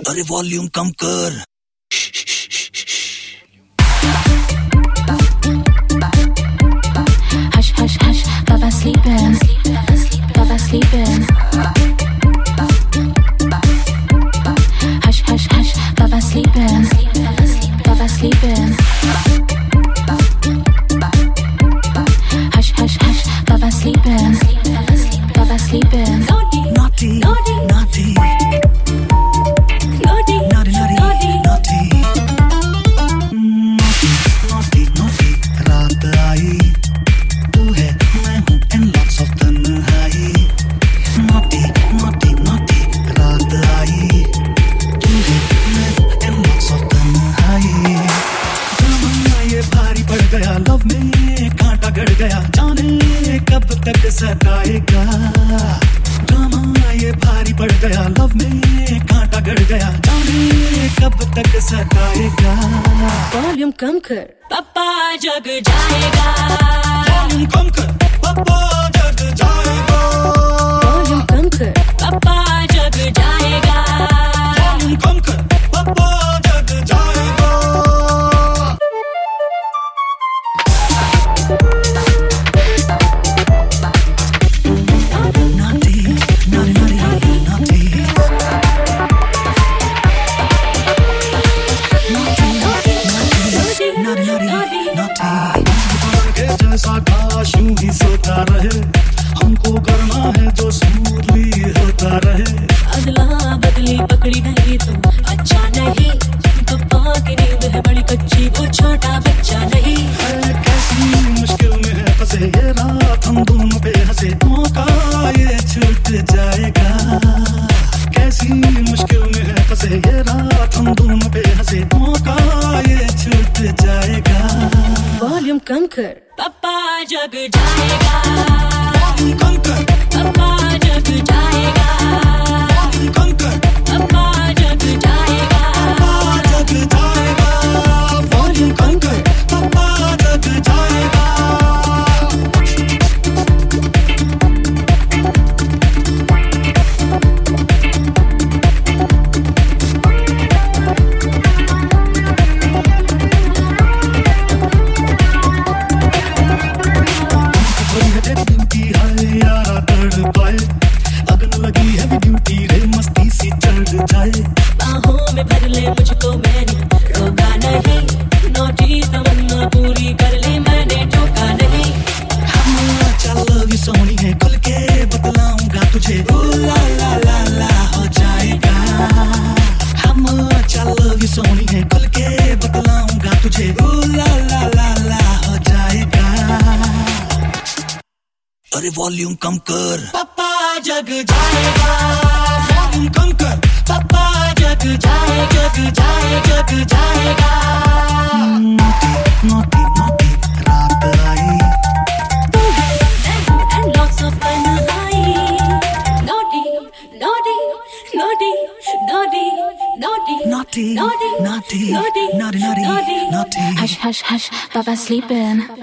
अरे वॉल्यूम कम कर। Hush, hush, hush, Baba sleeping. Baba sleeping. Hush, hush, hush, Baba sleeping. Baba sleeping. Hush, hush, hush, Baba sleeping. Baba sleeping. Naughty, naughty, naughty, naughty, naughty, naughty, naughty, naughty, रात आई, तू है मैं हूँ and lots of तन्हाई। Naughty, naughty, naughty, रात आई, तू है मैं हूँ and lots of तन्हाई। ड्रामा ये भारी पड़ गया, लव में कांटा गड़ गया, जाने कब तक सताएगा। ड्रामा ये भारी पड़ गया, लव में कांटा गड़ गया, जाने कब तक सताएगा। वॉल्यूम कम कर, पापा जग जाएगा। वॉल्यूम कम कर, पापा जग जाएगा। वॉल्यूम कम कर, पापा जग जाएगा। वॉल्यूम कम कर, पापा जग जाएगा। Naughty, naughty, naughty, naughty, naughty, naughty, के जैसा काश यूं ही सोता रहे, हमको करना है जो स्मूथली होता रहे। अदला बदली पकड़ी नहीं तुम, अच्छा नहीं। पप्पा की नींद है बड़ी कच्ची, वो छोटा बच्चा नहीं। कैसी मुश्किल में है फंसे ये रात, हम दोनों पे हंसे, मौका ये छूट जाएगा। कैसी मुश्किल में है फंसे ये रात, हम दोनों पे हंसे, मौका ये छूट जाएगा। वॉल्यूम कम कर, पापा जग जाएगा। वॉल्यूम कम कर, पापा जग जाएगा। वॉल्यूम कम कर, पापा जग जाएगा। पापा जग जाएगा। वॉल्यूम कम कर, पापा जग जाएगा। बाहों में भर ले मुझको, मैंने रोका नहीं। नोटी तमन्ना पूरी कर ली, मैंने ठोका नहीं। अच्छा लव यू सोनी है, खुल के बतलाऊंगा तुझे, ओ ला ला ला ला हो जाएगा। हम अच्छा लव यू सोनी है, खुल के बतलाऊंगा तुझे, ओ ला ला ला ला हो जाएगा। अरे वॉल्यूम कम कर, पापा जग जाएगा। वॉल्यूम कम कर, पापा जग जाए, जग जाए, जग जाएगा। नोटी, नोटी, नोटी, रात आई, And lots of तन्हाई। Naughty, naughty, naughty, naughty, naughty, naughty, naughty, naughty, naughty, naughty, naughty, naughty. Hush, hush, hush, Baba sleeping.